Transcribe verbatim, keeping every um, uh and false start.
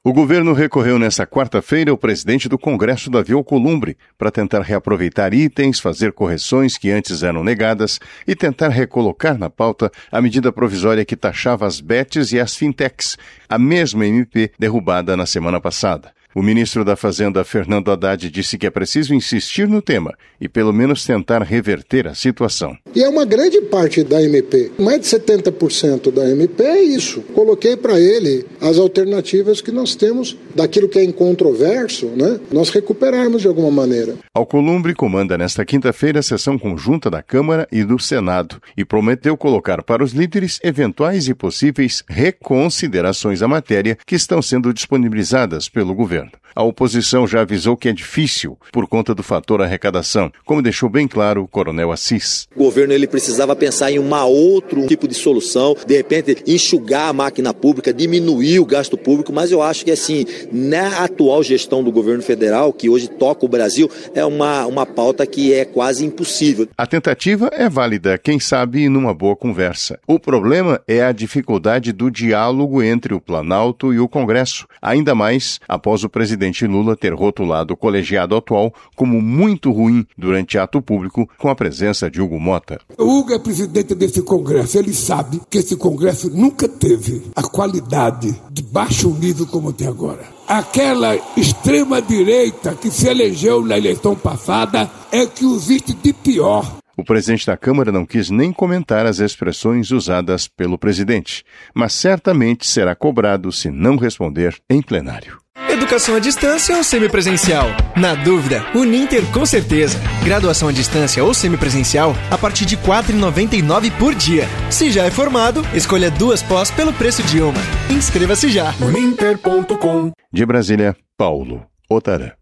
O governo recorreu nesta quarta-feira ao presidente do Congresso, Davi Alcolumbre, para tentar reaproveitar itens, fazer correções que antes eram negadas e tentar recolocar na pauta a medida provisória que taxava as bets e as fintechs, a mesma M P derrubada na semana passada. O ministro da Fazenda, Fernando Haddad, disse que é preciso insistir no tema e pelo menos tentar reverter a situação. E é uma grande parte da M P. Mais de setenta por cento da M P é isso. Coloquei para ele as alternativas que nós temos daquilo que é incontroverso, né? Nós recuperarmos de alguma maneira. Alcolumbre comanda nesta quinta-feira a sessão conjunta da Câmara e do Senado e prometeu colocar para os líderes eventuais e possíveis reconsiderações à matéria que estão sendo disponibilizadas pelo governo. A oposição já avisou que é difícil por conta do fator arrecadação, como deixou bem claro o coronel Assis. O governo ele precisava pensar em um outro tipo de solução, de repente enxugar a máquina pública, diminuir o gasto público, mas eu acho que assim, na atual gestão do governo federal, que hoje toca o Brasil, é uma, uma pauta que é quase impossível. A tentativa é válida, quem sabe, numa boa conversa. O problema é a dificuldade do diálogo entre o Planalto e o Congresso, ainda mais após o presidente Lula ter rotulado o colegiado atual como muito ruim durante ato público com a presença de Hugo Mota. O Hugo é presidente desse Congresso, ele sabe que esse Congresso nunca teve a qualidade de baixo nível como tem agora. Aquela extrema-direita que se elegeu na eleição passada é que existe de pior. O presidente da Câmara não quis nem comentar as expressões usadas pelo presidente, mas certamente será cobrado se não responder em plenário. Educação à distância ou semipresencial? Na dúvida, Uninter com certeza. Graduação à distância ou semipresencial a partir de quatro reais e noventa e nove centavos por dia. Se já é formado, escolha duas pós pelo preço de uma. Inscreva-se já. uninter ponto com. De Brasília, Paulo Otarã.